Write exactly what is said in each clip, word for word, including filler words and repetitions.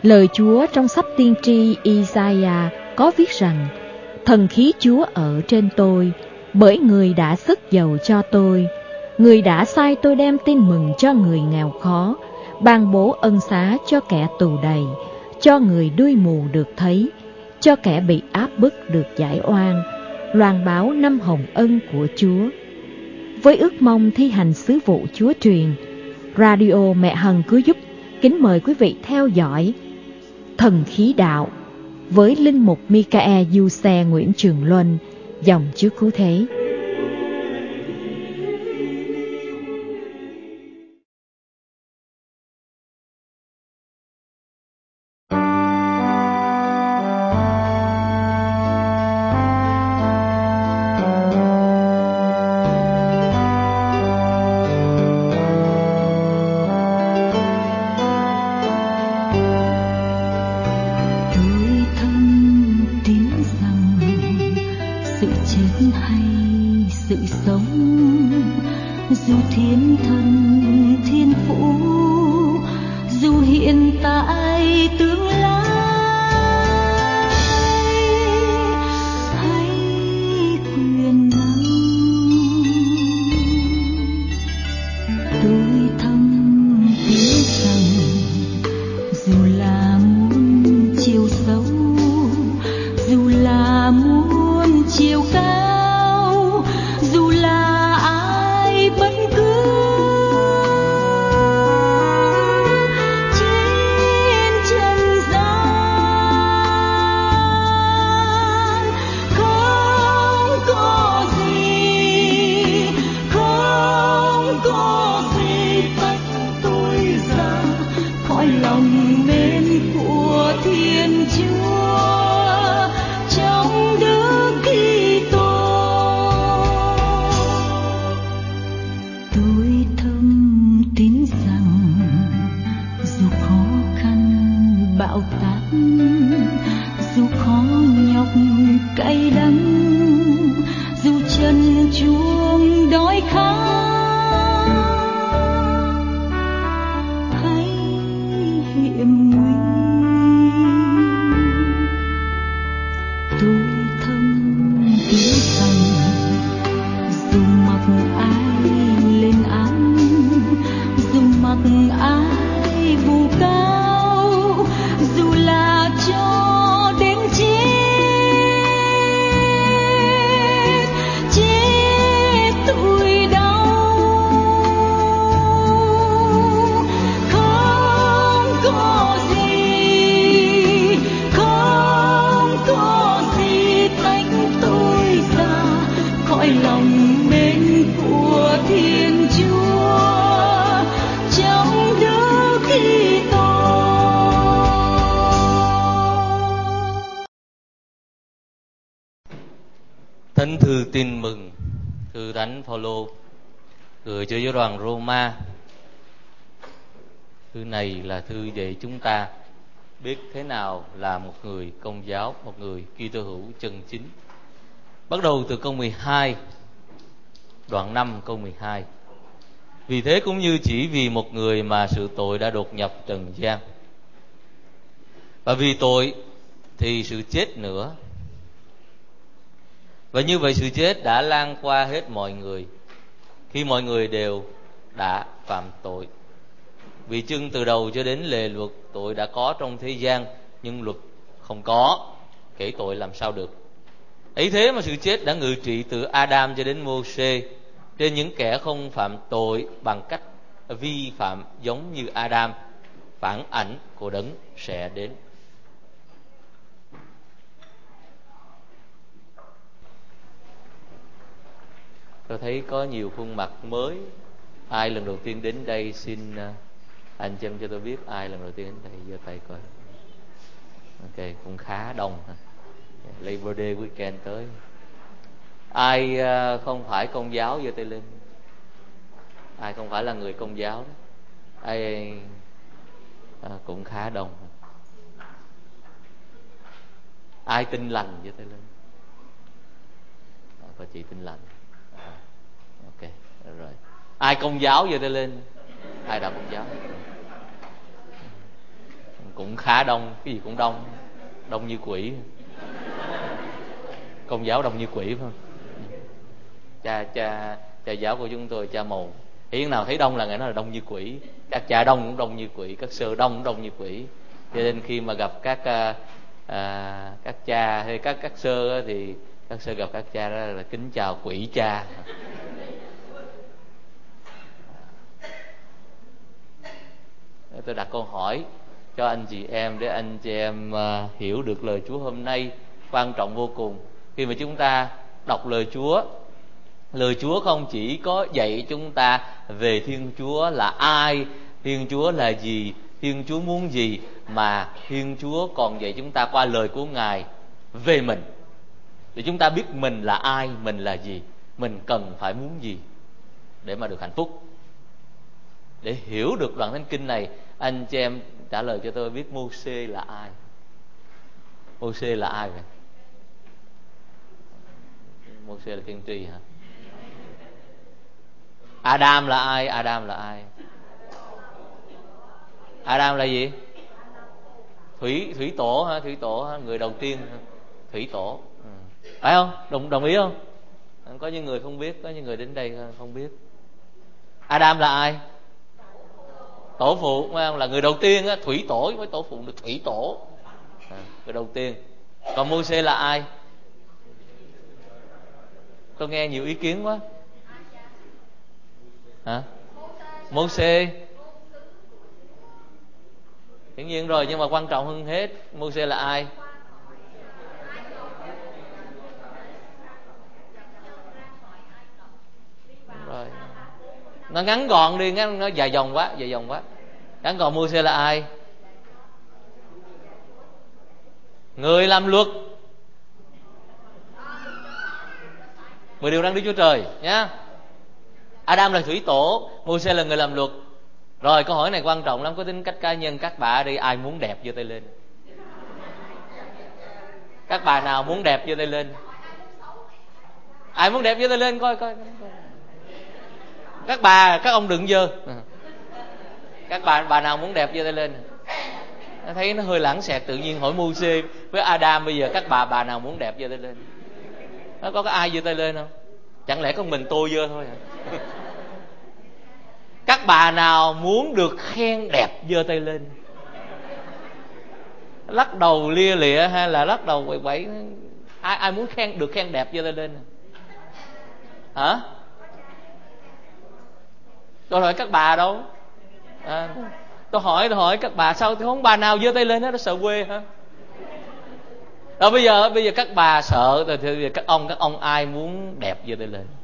Lời Chúa trong sách tiên tri Isaiah có viết rằng: Thần khí Chúa ở trên tôi, bởi Người đã sức dầu cho tôi. Người đã sai tôi đem tin mừng cho người nghèo khó, ban bố ân xá cho kẻ tù đầy, cho người đuôi mù được thấy, cho kẻ bị áp bức được giải oan, loan báo năm hồng ân của Chúa. Với ước mong thi hành sứ vụ Chúa truyền, Radio Mẹ Hằng Cứu Giúp kính mời quý vị theo dõi Thần Khí Đạo với linh mục Michael Du Xe Nguyễn Trường Luân, dòng Chúa Cứu Thế. Thánh thư tin mừng thư Thánh Phaolô gửi cho giáo đoàn Roma. Thư này là thư để chúng ta biết thế nào là một người Công giáo, một người Kitô hữu chân chính. Bắt đầu từ câu mười hai, đoạn năm câu mười hai. Vì thế cũng như chỉ vì một người mà sự tội đã đột nhập trần gian, và vì tội thì sự chết nữa. Và như vậy sự chết đã lan qua hết mọi người, khi mọi người đều đã phạm tội. Vì chưng từ đầu cho đến lề luật, tội đã có trong thế gian, nhưng luật không có, kể tội làm sao được. Ấy thế mà sự chết đã ngự trị từ Adam cho đến Mô-sê trên những kẻ không phạm tội bằng cách vi phạm giống như Adam, phản ảnh của đấng sẽ đến. Tôi thấy có nhiều khuôn mặt mới. Ai lần đầu tiên đến đây xin anh châm cho tôi biết ai lần đầu tiên đến đây, giơ tay coi. Ok, cũng khá đông. Labor Day weekend tới. Ai không phải Công giáo giơ tay lên. Ai không phải là người Công giáo đó. Ai à, cũng khá đông. Ai tin lành giơ tay lên. À, có chị tin lành. À, ok, rồi. Ai Công giáo giơ tay lên. Ai đạo Công giáo. cũng khá đông, cái gì cũng đông, đông như quỷ. Công giáo đông như quỷ phải không? Cha cha cha giáo của chúng tôi cha mồ, hiển nào thấy đông là ngày nó là đông như quỷ. Các cha đông cũng đông như quỷ, các sơ đông cũng đông như quỷ. Cho nên khi mà gặp các à, à, các cha hay các các sơ thì các sơ gặp các cha đó là kính chào quỷ cha. Tôi đặt câu hỏi cho anh chị em để anh chị em uh, hiểu được lời Chúa hôm nay quan trọng vô cùng. Khi mà chúng ta đọc lời Chúa, lời Chúa không chỉ có dạy chúng ta về Thiên Chúa là ai, Thiên Chúa là gì, Thiên Chúa muốn gì, mà Thiên Chúa còn dạy chúng ta qua lời của Ngài về mình, để chúng ta biết mình là ai, mình là gì, mình cần phải muốn gì để mà được hạnh phúc. Để hiểu được đoạn thánh kinh này, anh chị em trả lời cho tôi biết Mô-xê là ai. Mô-xê là ai vậy? Mô-xê là tiên tri hả? Adam là ai? Adam là ai? Adam là gì? Thủy thủy tổ hả? Thủy tổ hả? Người đầu tiên hả? Thủy tổ. Ừ. Phải không? Đồng đồng ý không? Có những người không biết, có những người đến đây không biết. Adam là ai? Tổ phụ, phải không? Là người đầu tiên á, thủy tổ với tổ phụ được thủy tổ. À, người đầu tiên. Còn Mô-xê là ai? Tôi nghe nhiều ý kiến quá. Hả? Mô-xê. Hiển nhiên rồi, nhưng mà quan trọng hơn hết, Mô-xê là ai? Đúng rồi. Nó ngắn gọn đi, nó dài dòng quá, dài dòng quá. Ngắn gọn, Mô-xê là ai? Người làm luật. Mười điều răn Đức Chúa Trời nhá. Adam là thủy tổ, Mô-xê là người làm luật. Rồi câu hỏi này quan trọng lắm, có tính cách cá nhân. Các bà ở đây ai muốn đẹp giơ tay lên? Các bà nào muốn đẹp giơ tay lên? Ai muốn đẹp giơ tay lên coi coi. Các bà, các ông đừng giơ. Các bà bà nào muốn đẹp giơ tay lên? Nó thấy nó hơi lãng xẹt, tự nhiên hỏi Mô-xê với Adam, bây giờ các bà bà nào muốn đẹp giơ tay lên? Nó có cái ai giơ tay lên không? Chẳng lẽ có mình tôi giơ thôi hả? Các bà nào muốn được khen đẹp giơ tay lên? Lắc đầu lia lịa hay là lắc đầu quậy quậy? Ai ai muốn khen được khen đẹp giơ tay lên? Hả? Tôi hỏi các bà đâu? À, tôi hỏi tôi hỏi các bà sao không bà nào giơ tay lên hết, nó sợ quê hả? Rồi bây giờ bây giờ các bà sợ rồi thì các ông các ông ai muốn đẹp giơ tay lên?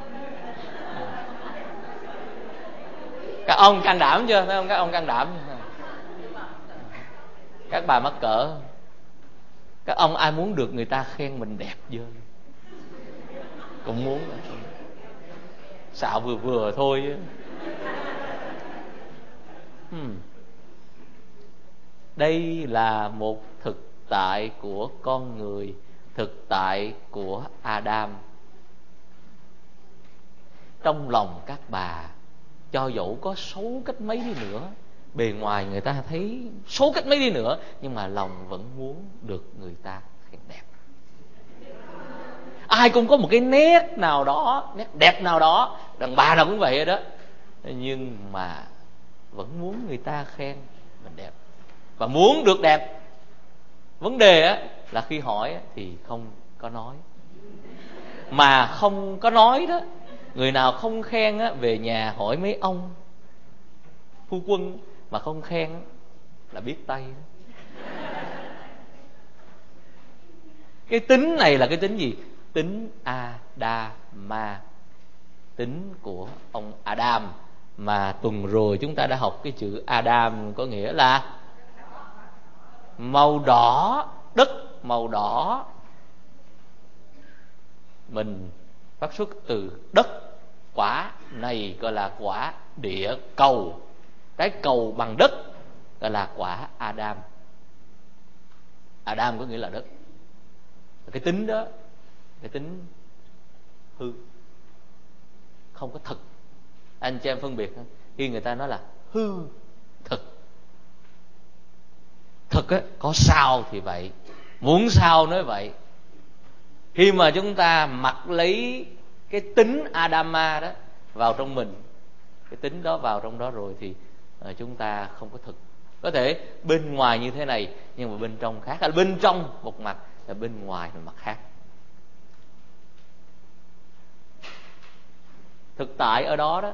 Các ông can đảm chưa? Thấy không? Các ông can đảm chưa? Các bà mắc cỡ. Các ông ai muốn được người ta khen mình đẹp giơ? Cũng muốn. Xạo vừa vừa thôi. Hmm. Đây là một thực tại của con người, thực tại của Adam. Trong lòng các bà, cho dẫu có xấu cách mấy đi nữa, bề ngoài người ta thấy xấu cách mấy đi nữa, nhưng mà lòng vẫn muốn được người ta khen đẹp. Ai cũng có một cái nét nào đó, nét đẹp nào đó, đàn bà nào cũng vậy đó, nhưng mà vẫn muốn người ta khen mình đẹp và muốn được đẹp. Vấn đề á là khi hỏi thì không có nói, mà không có nói đó, người nào không khen á, về nhà hỏi mấy ông phu quân mà không khen á, là biết tay đó. Cái tính này là cái tính gì? Tính Adama, tính của ông Adam. Mà tuần rồi chúng ta đã học cái chữ Adam có nghĩa là màu đỏ, đất màu đỏ. Mình phát xuất từ đất, quả này gọi là quả địa cầu, cái cầu bằng đất gọi là quả Adam. Adam có nghĩa là đất. Cái tính đó, cái tính hư, không có thực. Anh chị em phân biệt khi người ta nói là hư thực. Thực á, có sao thì vậy, muốn sao nói vậy. Khi mà chúng ta mặc lấy cái tính Adama đó vào trong mình, cái tính đó vào trong đó rồi thì uh, chúng ta không có thực. Có thể bên ngoài như thế này nhưng mà bên trong khác, hay là bên trong một mặt là bên ngoài một mặt khác. Thực tại ở đó đó.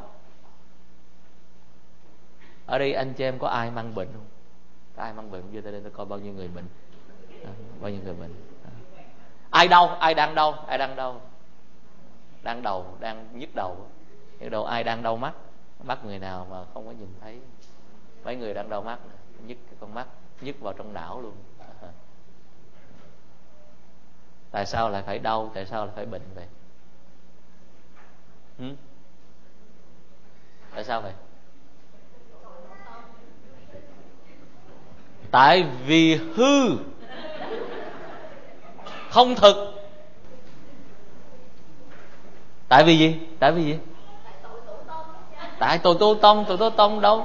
Ở đây anh chị em có ai mang bệnh không? Có ai mang bệnh không? Vô tới đây tôi coi bao nhiêu người bệnh. À, bao nhiêu người bệnh. À. Ai đau? Ai đang đau? Ai đang đau? Đang đầu, đang nhức đầu. Nhức đầu. Ai đang đau mắt? Mắt người nào mà không có nhìn thấy? Mấy người đang đau mắt, nhức cái con mắt, nhức vào trong não luôn. À. Tại sao lại phải đau? Tại sao lại phải bệnh vậy? Hmm? Tại sao vậy? Tại vì hư, không thực. Tại vì gì? Tại vì gì? Tại tôi tô tông, tôi tô tông đâu?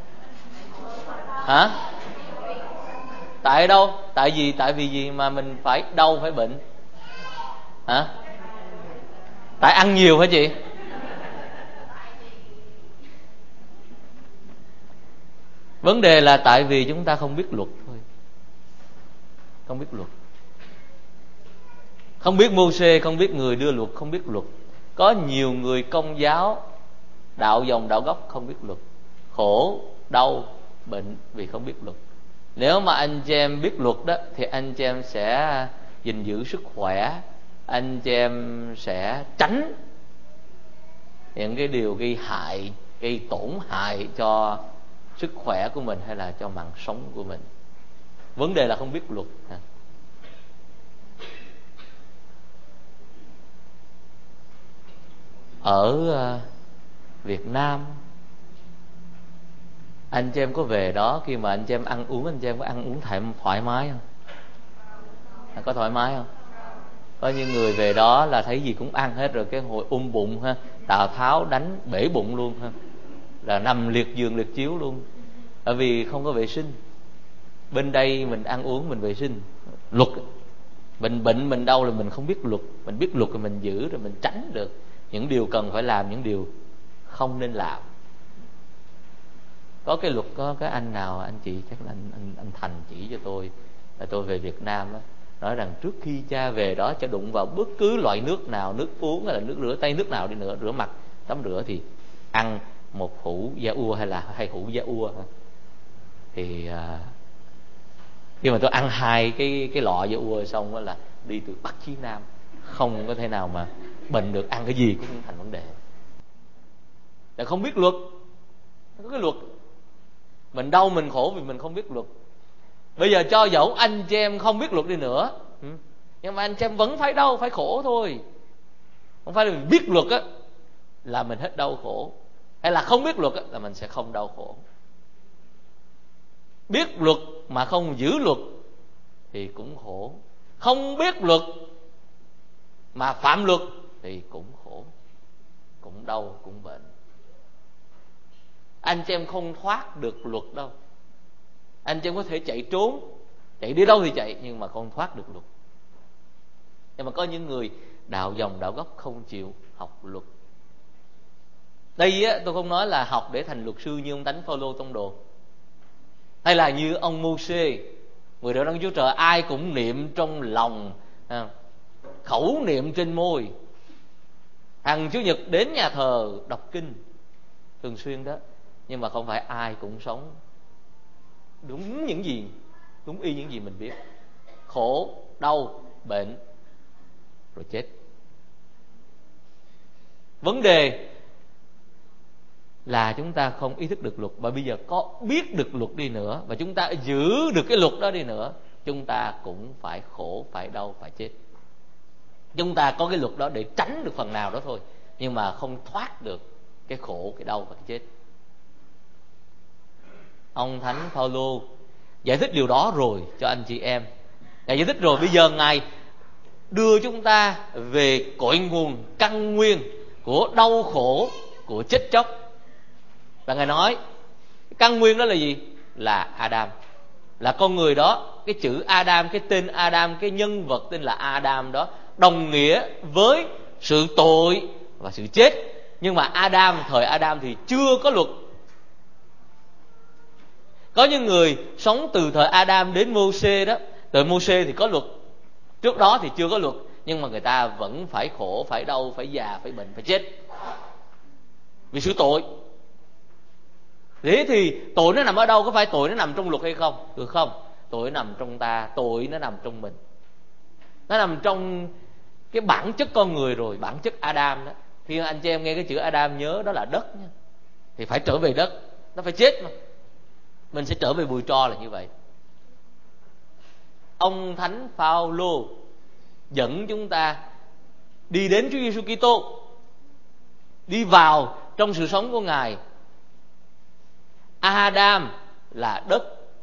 Hả? Tại đâu? Tại vì tại vì gì mà mình phải đau, phải bệnh? Hả? Tại ăn nhiều hả chị? Vấn đề là tại vì chúng ta không biết luật thôi. Không biết luật. Không biết Mô-sê, không biết người đưa luật, không biết luật. Có nhiều người Công giáo, đạo dòng đạo gốc không biết luật. Khổ, đau, bệnh vì không biết luật. Nếu mà anh chị em biết luật đó thì anh chị em sẽ gìn giữ sức khỏe, anh chị em sẽ tránh những cái điều gây hại, gây tổn hại cho sức khỏe của mình hay là cho mạng sống của mình. Vấn đề là không biết luật. Ở Việt Nam, anh chị em có về đó, khi mà anh chị em ăn uống, anh chị em có ăn uống thoải, thoải mái không? Có thoải mái không? Có những người về đó là thấy gì cũng ăn hết rồi, cái hồi ôm bụng ha, Tào Tháo đánh bể bụng luôn ha, là nằm liệt giường liệt chiếu luôn, bởi vì không có vệ sinh. Bên đây mình ăn uống mình vệ sinh, luật. Mình bệnh mình đau là mình không biết luật. Mình biết luật thì mình giữ, rồi mình tránh được những điều cần phải làm, những điều không nên làm. Có cái luật, có cái anh nào, anh chị chắc là anh, anh, anh Thành chỉ cho tôi, là tôi về Việt Nam á, nói rằng trước khi cha về đó, cha đụng vào bất cứ loại nước nào, nước uống hay là nước rửa tay, nước nào đi nữa, rửa mặt, tắm rửa thì ăn một hũ da ua hay là hai hũ da ua. Thì à, khi mà tôi ăn hai cái cái lọ da ua xong đó là đi từ Bắc chí Nam, không có thể nào mà bệnh được, ăn cái gì cũng thành vấn đề. Là không biết luật. Có cái luật, mình đau mình khổ vì mình không biết luật. Bây giờ cho dẫu anh chị em không biết luật đi nữa, nhưng mà anh chị em vẫn phải đau, phải khổ thôi. Không phải là mình biết luật á là mình hết đau khổ, hay là không biết luật á là mình sẽ không đau khổ. Biết luật mà không giữ luật thì cũng khổ. Không biết luật mà phạm luật thì cũng khổ, cũng đau, cũng bệnh. Anh chị em không thoát được luật đâu. Anh chị em có thể chạy trốn, chạy đi đâu thì chạy, nhưng mà không thoát được luật. Nhưng mà có những người đạo dòng đạo gốc không chịu học luật. Đây á, tôi không nói là học để thành luật sư như ông Thánh Phaolô tông đồ, hay là như ông Mô-sê, người đạo đấng Chúa Trời ai cũng niệm trong lòng, à, khẩu niệm trên môi, hàng Chủ nhật đến nhà thờ đọc kinh thường xuyên đó. Nhưng mà không phải ai cũng sống đúng những gì, đúng y những gì mình biết. Khổ, đau, bệnh, rồi chết. Vấn đề là chúng ta không ý thức được luật. Và bây giờ có biết được luật đi nữa, và chúng ta giữ được cái luật đó đi nữa, chúng ta cũng phải khổ, phải đau, phải chết. Chúng ta có cái luật đó để tránh được phần nào đó thôi, nhưng mà không thoát được cái khổ, cái đau và cái chết. Ông Thánh Phaolô giải thích điều đó rồi cho anh chị em. Ngài giải thích rồi, bây giờ Ngài đưa chúng ta về cội nguồn căn nguyên của đau khổ, của chết chóc. Và Ngài nói căn nguyên đó là gì? Là Adam. là con người đó, cái chữ Adam, cái tên Adam, cái nhân vật tên là Adam đó đồng nghĩa với sự tội và sự chết. Nhưng mà Adam, thời Adam thì chưa có luật. Có những người sống từ thời Adam đến Mô-sê đó, thời Mô-sê thì có luật, trước đó thì chưa có luật, nhưng mà người ta vẫn phải khổ, phải đau, phải già, phải bệnh, phải chết vì sự tội. Thế thì tội nó nằm ở đâu? Có phải tội nó nằm trong luật hay không? Được không? Tội nó nằm trong ta, tội nó nằm trong mình. Nó nằm trong cái bản chất con người rồi, bản chất Adam đó. Khi anh chị em nghe cái chữ Adam nhớ đó là đất nha. Thì phải trở về đất, nó phải chết mà. Mình sẽ trở về bụi tro là như vậy. Ông Thánh Phaolô dẫn chúng ta đi đến Chúa Giêsu Kitô, đi vào trong sự sống của Ngài. Adam là đất,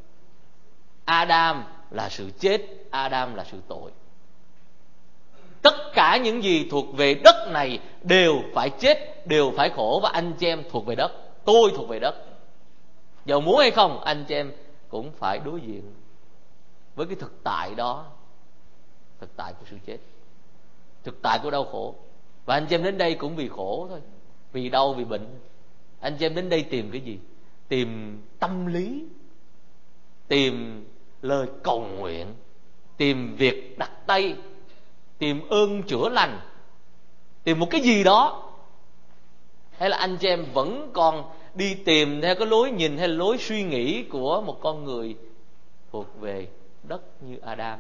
Adam là sự chết, Adam là sự tội. Tất cả những gì thuộc về đất này đều phải chết, đều phải khổ. Và anh chị em thuộc về đất, tôi thuộc về đất. Dầu muốn hay không, anh chị em cũng phải đối diện với cái thực tại đó, thực tại của sự chết, thực tại của đau khổ. Và anh chị em đến đây cũng vì khổ thôi, vì đau, vì bệnh. Anh chị em đến đây tìm cái gì? Tìm tâm lý, tìm lời cầu nguyện, tìm việc đặt tay, tìm ơn chữa lành, tìm một cái gì đó? Hay là anh chị em vẫn còn đi tìm theo cái lối nhìn hay lối suy nghĩ của một con người thuộc về đất như Adam?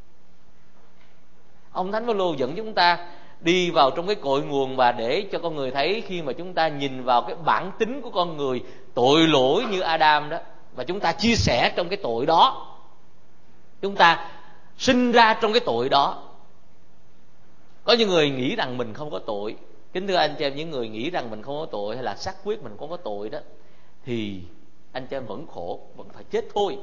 Ông Thánh Phaolô dẫn chúng ta đi vào trong cái cội nguồn, và để cho con người thấy khi mà chúng ta nhìn vào cái bản tính của con người tội lỗi như Adam đó, và chúng ta chia sẻ trong cái tội đó, chúng ta sinh ra trong cái tội đó. Có những người nghĩ rằng mình không có tội. Kính thưa anh chị em, những người nghĩ rằng mình không có tội hay là xác quyết mình không có tội đó, thì anh chị em vẫn khổ, vẫn phải chết thôi.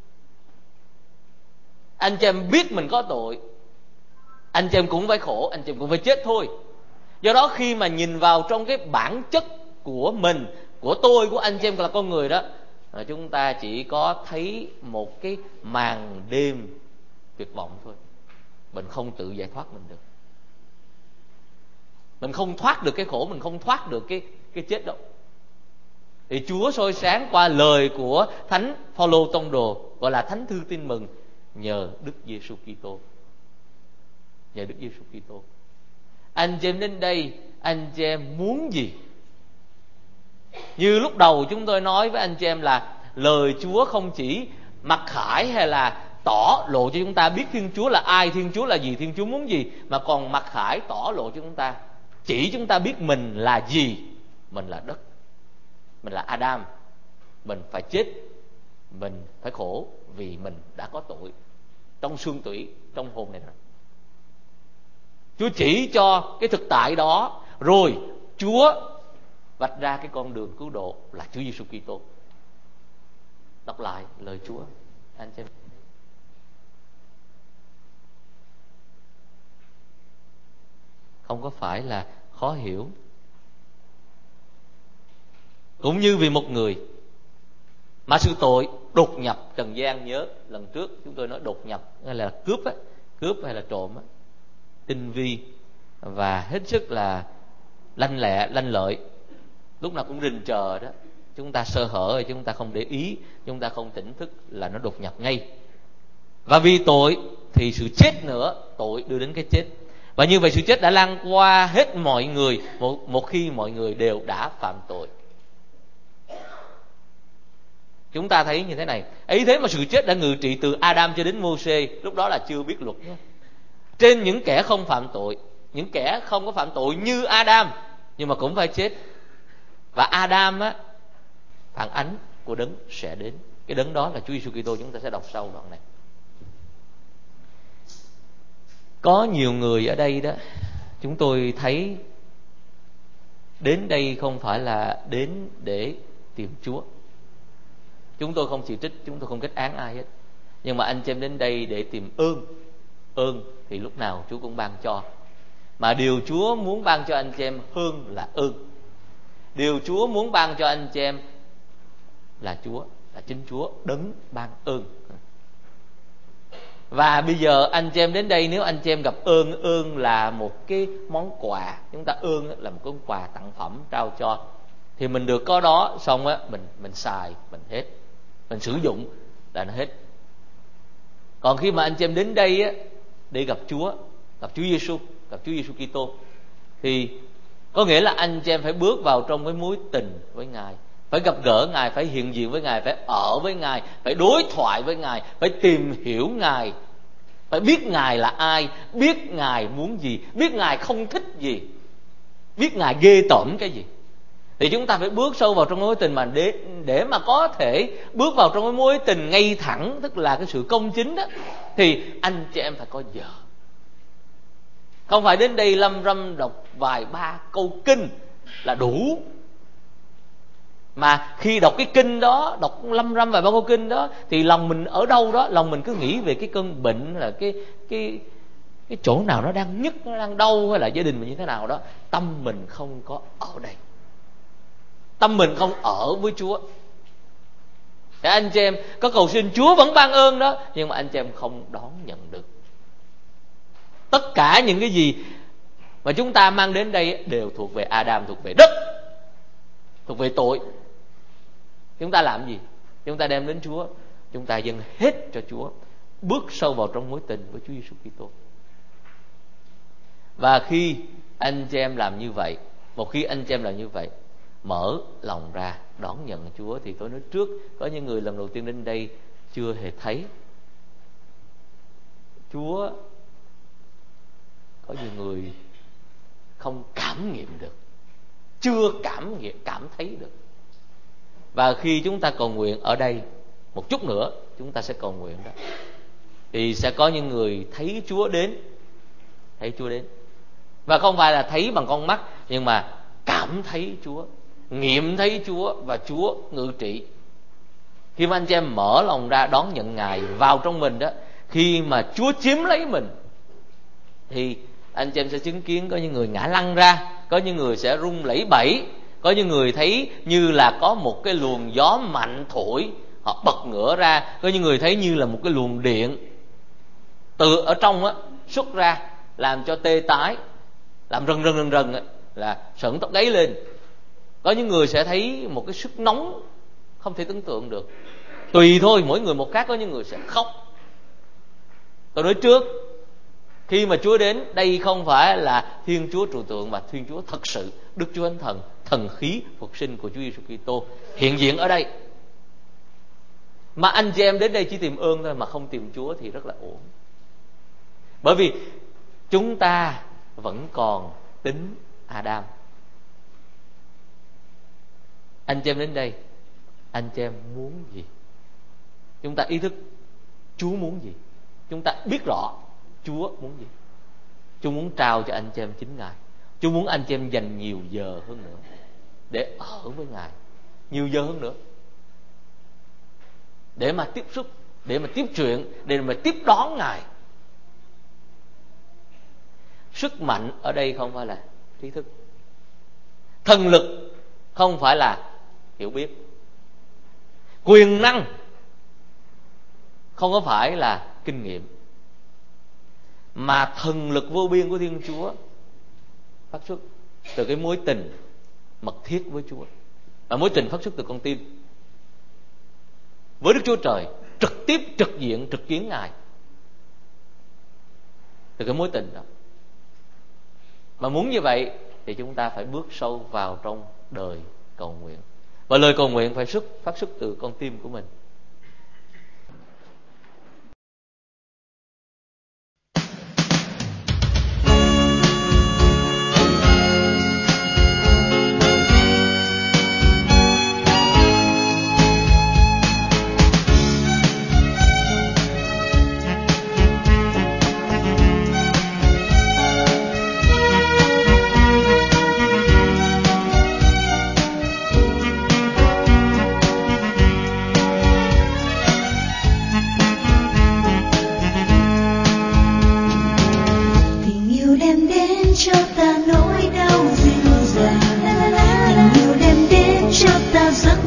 Anh chị em biết mình có tội, anh chị em cũng phải khổ, anh chị em cũng phải chết thôi. Do đó khi mà nhìn vào trong cái bản chất của mình, của tôi, của anh chị em là con người đó, chúng ta chỉ có thấy một cái màn đêm tuyệt vọng thôi. Mình không tự giải thoát mình được. Mình không thoát được cái khổ, mình không thoát được cái, cái chết đâu. Thì Chúa soi sáng qua lời của Thánh Phaolô tông đồ, gọi là thánh thư tin mừng, nhờ Đức Giêsu Kitô. Nhờ Đức Giêsu Kitô. Anh chị em đến đây, anh chị em muốn gì? Như lúc đầu chúng tôi nói với anh chị em là lời Chúa không chỉ mặc khải hay là tỏ lộ cho chúng ta biết Thiên Chúa là ai, Thiên Chúa là gì, Thiên Chúa muốn gì, mà còn mặc khải tỏ lộ cho chúng ta, chỉ chúng ta biết mình là gì. Mình là đất, mình là Adam, mình phải chết, mình phải khổ vì mình đã có tội trong xương tủy, trong hồn này rồi. Chúa chỉ cho cái thực tại đó, rồi Chúa vạch ra cái con đường cứu độ là Chúa Giêsu Kitô. Đọc lại lời Chúa anh chị em. Không có phải là khó hiểu. Cũng như vì một người mà sự tội đột nhập trần gian. Nhớ lần trước chúng tôi nói đột nhập hay là cướp á, cướp hay là trộm á, tinh vi và hết sức là lanh lẹ, lanh lợi, lúc nào cũng rình chờ đó. Chúng ta sơ hở rồi chúng ta không để ý, chúng ta không tỉnh thức là nó đột nhập ngay. Và vì tội thì sự chết nữa, tội đưa đến cái chết. Và như vậy sự chết đã lan qua hết mọi người một, một khi mọi người đều đã phạm tội. Chúng ta thấy như thế này, ấy thế mà sự chết đã ngự trị từ Adam cho đến Mô-sê. Lúc đó là chưa biết luật nhé. Trên những kẻ không phạm tội, những kẻ không có phạm tội như Adam, nhưng mà cũng phải chết. Và Adam á, phản ánh của đấng sẽ đến. Cái đấng đó là Chúa Giêsu Kitô. Chúng ta sẽ đọc sau đoạn này. Có nhiều người ở đây đó, chúng tôi thấy đến đây không phải là đến để tìm Chúa. Chúng tôi không chỉ trích, chúng tôi không kết án ai hết. Nhưng mà anh chị em đến đây để tìm ơn. Ơn thì lúc nào Chúa cũng ban cho. Mà điều Chúa muốn ban cho anh chị em hơn là ơn. Điều Chúa muốn ban cho anh chị em là Chúa, là chính Chúa đấng ban ơn. Và bây giờ anh chị em đến đây, nếu anh chị em gặp ơn, ơn là một cái món quà, chúng ta ơn là một cái quà tặng phẩm trao cho, thì mình được có đó, xong á mình mình xài, mình hết, mình sử dụng là nó hết. Còn khi mà anh chị em đến đây á để gặp Chúa, gặp Chúa Giêsu, gặp Chúa Giêsu Kitô, thì có nghĩa là anh chị em phải bước vào trong cái mối tình với Ngài, phải gặp gỡ Ngài, phải hiện diện với Ngài, phải ở với Ngài, phải đối thoại với Ngài, phải tìm hiểu Ngài, phải biết Ngài là ai, biết Ngài muốn gì, biết Ngài không thích gì, biết Ngài ghê tởm cái gì. Thì chúng ta phải bước sâu vào trong mối tình, mà để để mà có thể bước vào trong cái mối tình ngay thẳng, tức là cái sự công chính đó, thì anh chị em phải có vợ. Không phải đến đây lâm râm đọc vài ba câu kinh là đủ. Mà khi đọc cái kinh đó, đọc lâm râm vài ba câu kinh đó, thì lòng mình ở đâu đó, lòng mình cứ nghĩ về cái cơn bệnh, là cái cái cái chỗ nào nó đang nhức, nó đang đau, hay là gia đình mình như thế nào đó. Tâm mình không có ở đây, tâm mình không ở với Chúa. Thì anh chị em có cầu xin Chúa vẫn ban ơn đó, nhưng mà anh chị em không đón nhận được. Tất cả những cái gì mà chúng ta mang đến đây đều thuộc về Adam, thuộc về đất, thuộc về tội. Chúng ta làm gì? Chúng ta đem đến Chúa, chúng ta dâng hết cho Chúa, bước sâu vào trong mối tình với Chúa Giêsu Kitô. Và khi anh chị em làm như vậy, một khi anh chị em làm như vậy, mở lòng ra đón nhận Chúa, thì tôi nói trước, có những người lần đầu tiên đến đây chưa hề thấy Chúa, có nhiều người không cảm nghiệm được, chưa cảm nghiệm, cảm thấy được. Và khi chúng ta cầu nguyện ở đây, một chút nữa chúng ta sẽ cầu nguyện đó, thì sẽ có những người thấy Chúa đến, thấy Chúa đến, và không phải là thấy bằng con mắt, nhưng mà cảm thấy Chúa, nghiệm thấy Chúa, và Chúa ngự trị. Khi mà anh chị em mở lòng ra đón nhận Ngài vào trong mình đó, khi mà Chúa chiếm lấy mình, thì anh chị em sẽ chứng kiến có những người ngã lăn ra, có những người sẽ rung lẩy bẩy, có những người thấy như là có một cái luồng gió mạnh thổi, họ bật ngửa ra, có những người thấy như là một cái luồng điện từ ở trong á xuất ra, làm cho tê tái, làm rần rần rần rần á, là sởn tóc gáy lên. Có những người sẽ thấy một cái sức nóng không thể tưởng tượng được. Tùy thôi, mỗi người một khác. Có những người sẽ khóc. Tôi nói trước, khi mà Chúa đến, đây không phải là Thiên Chúa trừu tượng, mà Thiên Chúa thật sự, Đức Chúa Thánh Thần, thần khí phục sinh của Chúa Giêsu Kitô hiện diện ở đây. Mà anh chị em đến đây chỉ tìm ơn thôi mà không tìm Chúa thì rất là uổng. Bởi vì chúng ta vẫn còn tính Adam. Anh chị em đến đây, anh chị em muốn gì? Chúng ta ý thức Chúa muốn gì, chúng ta biết rõ Chúa muốn gì. Chúa muốn trao cho anh chị em chính Ngài. Chúa muốn anh chị em dành nhiều giờ hơn nữa để ở với Ngài, nhiều giờ hơn nữa, để mà tiếp xúc, để mà tiếp chuyện, để mà tiếp đón Ngài. Sức mạnh ở đây không phải là trí thức, thần lực không phải là hiểu biết, quyền năng không có phải là kinh nghiệm, mà thần lực vô biên của Thiên Chúa phát xuất từ cái mối tình mật thiết với Chúa, và mối tình phát xuất từ con tim với Đức Chúa Trời, trực tiếp, trực diện, trực kiến Ngài. Từ cái mối tình đó. Mà muốn như vậy thì chúng ta phải bước sâu vào trong đời cầu nguyện, và lời cầu nguyện phải xuất phát xuất từ con tim của mình.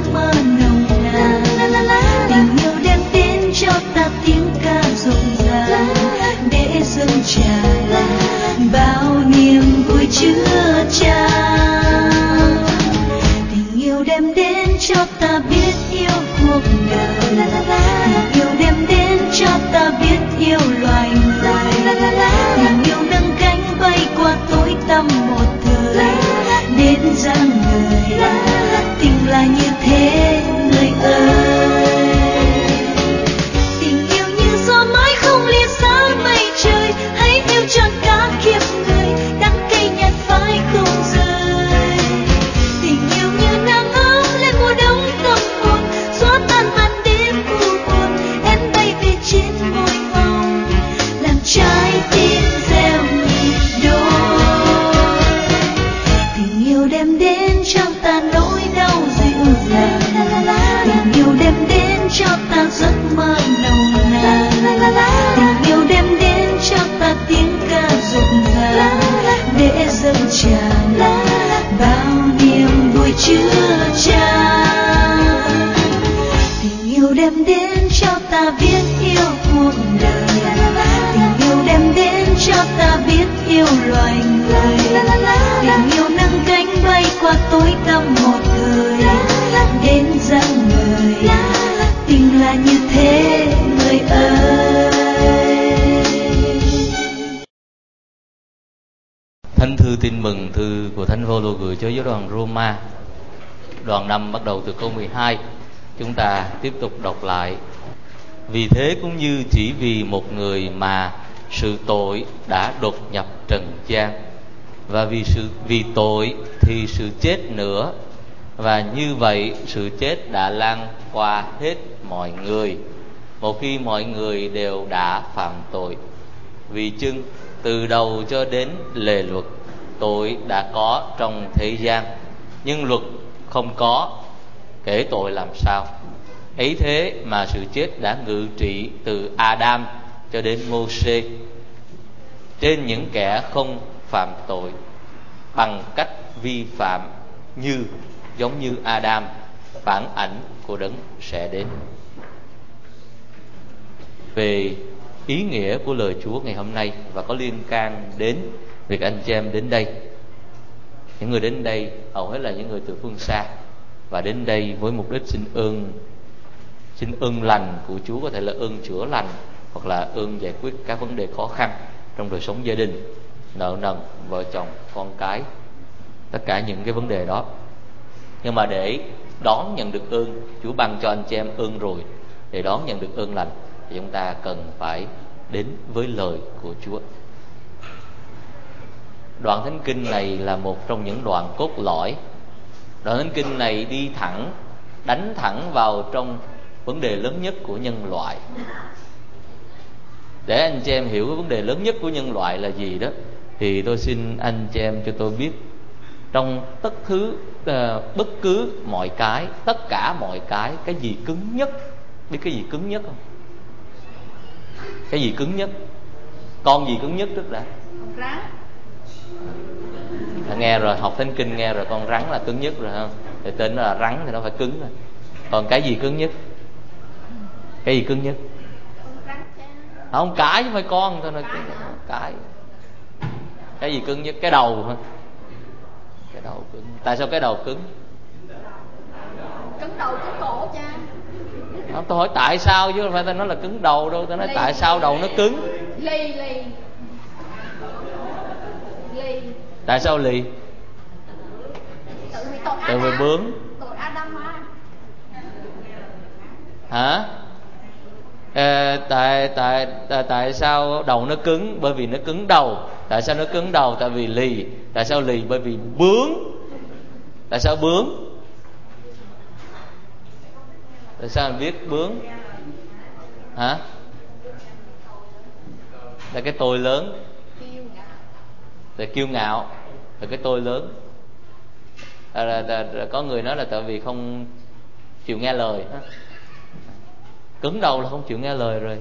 Tình yêu đem đến cho ta tiếng ca rộn ràng. Thánh thư tin mừng thư của Thánh Phaolô gửi cho giáo đoàn Roma, đoạn năm bắt đầu từ câu mười hai. Chúng ta tiếp tục đọc lại. Vì thế cũng như chỉ vì một người mà sự tội đã đột nhập trần gian, và vì sự vì tội thì sự chết nữa, và như vậy sự chết đã lan qua hết mọi người, một khi mọi người đều đã phạm tội. Vì chưng từ đầu cho đến lề luật, tội đã có trong thế gian, nhưng luật không có, kể tội làm sao. Ấy thế mà sự chết đã ngự trị từ Adam cho đến Mô-sê trên những kẻ không phạm tội, bằng cách vi phạm như giống như Adam, phản ảnh của đấng sẽ đến. Về ý nghĩa của lời Chúa ngày hôm nay và có liên can đến việc anh chị em đến đây. Những người đến đây hầu hết là những người từ phương xa, và đến đây với mục đích xin ơn xin ơn lành của Chúa, có thể là ơn chữa lành, hoặc là ơn giải quyết các vấn đề khó khăn trong đời sống gia đình, nợ nần, vợ chồng, con cái, tất cả những cái vấn đề đó. Nhưng mà để đón nhận được ơn, Chúa ban cho anh chị em ơn rồi, để đón nhận được ơn lành thì chúng ta cần phải đến với lời của Chúa. Đoạn Thánh Kinh này là một trong những đoạn cốt lõi. Đoạn Thánh Kinh này đi thẳng, đánh thẳng vào trong vấn đề lớn nhất của nhân loại. Để anh chị em hiểu cái vấn đề lớn nhất của nhân loại là gì đó, thì tôi xin anh chị em cho tôi biết, trong tất thứ uh, bất cứ mọi cái, tất cả mọi cái, cái gì cứng nhất? Biết cái gì cứng nhất không? Cái gì cứng nhất? Con gì cứng nhất trước đã? Con rắn. À, nghe rồi, học Thánh Kinh nghe rồi, con rắn là cứng nhất rồi không? Thì tên nó là rắn thì nó phải cứng rồi. Còn cái gì cứng nhất? Cái gì cứng nhất? Không, cái chứ phải con thôi, nói cái. Cái gì cứng nhất? Cái đầu hả? Cái đầu cứng. Tại sao cái đầu cứng? Cứng đầu cứng cổ cha. Không, tôi hỏi tại sao chứ không phải tôi nói là cứng đầu đâu, tôi nói lì, tại sao đầu nó cứng? Lì lì. Lì. Tại sao lì? Tự vì tội Tự vì bướm. Tội Adam mà. Hả? À, tại tại tại tại sao đầu nó cứng? Bởi vì nó cứng đầu. Tại sao nó cứng đầu? Tại vì lì. Tại sao lì? Bởi vì bướm. Tại sao bướm? Tại sao mình biết bướm? Hả? Là cái tôi lớn. Là kiêu ngạo. Là cái tôi lớn. À, là, là, là, có người nói là tại vì không chịu nghe lời. Cứng đầu là không chịu nghe lời rồi.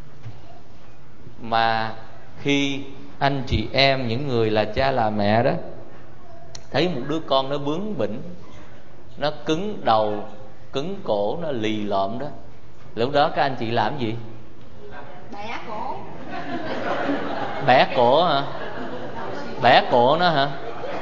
Mà khi anh chị em, những người là cha là mẹ đó, thấy một đứa con nó bướng bỉnh, nó cứng đầu, cứng cổ, nó lì lợm đó, lúc đó các anh chị làm gì? Bẻ cổ. Bẻ cổ hả? Bẻ cổ nó hả?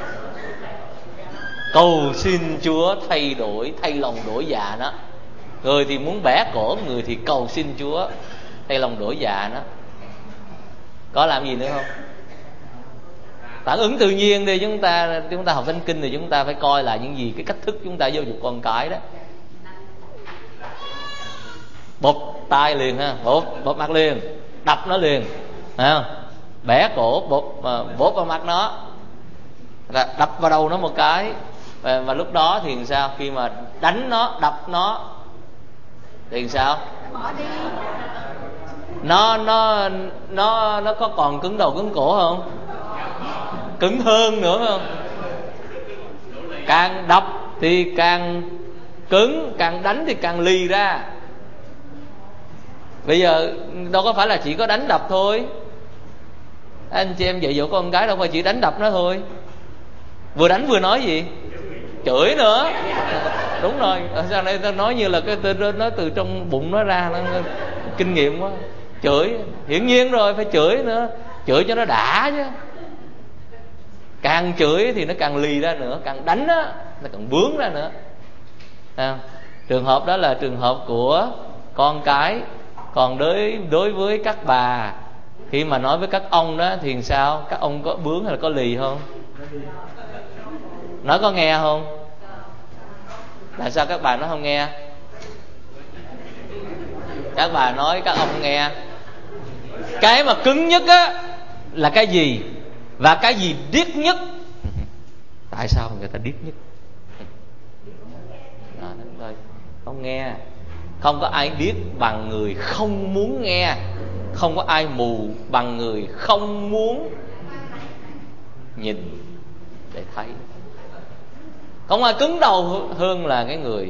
Cầu xin Chúa thay đổi, thay lòng đổi dạ nó. Người thì muốn bẻ cổ, người thì cầu xin Chúa thay lòng đổi dạ nó. Có làm gì nữa không? Phản ứng tự nhiên đi, chúng ta chúng ta học Thánh Kinh thì chúng ta phải coi lại những gì, cái cách thức chúng ta giáo dục con cái đó. Bóp tai liền ha, bóp bóp mặt liền, đập nó liền, phải không? Bẻ cổ, bóp bóp vào mặt nó, đập vào đầu nó một cái. Và, và lúc đó thì sao? Khi mà đánh nó, đập nó thì sao? Bỏ đi. Nó nó nó nó có còn cứng đầu cứng cổ không? Cứng hơn nữa không? Càng đập thì càng cứng, càng đánh thì càng lì ra. Bây giờ đâu có phải là chỉ có đánh đập thôi. Anh chị em dạy dỗ con gái đâu phải chỉ đánh đập nó thôi. Vừa đánh vừa nói gì? Chửi nữa. Đúng rồi. Sao đây tao nói như là cái tên nó từ trong bụng nó ra, nó kinh nghiệm quá. Chửi, hiển nhiên rồi, phải chửi nữa. Chửi cho nó đã chứ. Càng chửi thì nó càng lì ra nữa, càng đánh á nó càng bướng ra nữa. À, trường hợp đó là trường hợp của con cái. Còn đối đối với các bà Khi mà nói với các ông đó thì sao? Các ông có bướng hay là có lì không? Nói có nghe không? Tại sao các bà nói không nghe? Các bà nói các ông không nghe. Cái mà cứng nhất á là cái gì? Và cái gì điếc nhất? Tại sao người ta điếc nhất? Đó, thôi, không nghe. Không có ai điếc bằng người không muốn nghe. Không có ai mù bằng người không muốn nhìn để thấy. Không ai cứng đầu hơn là cái người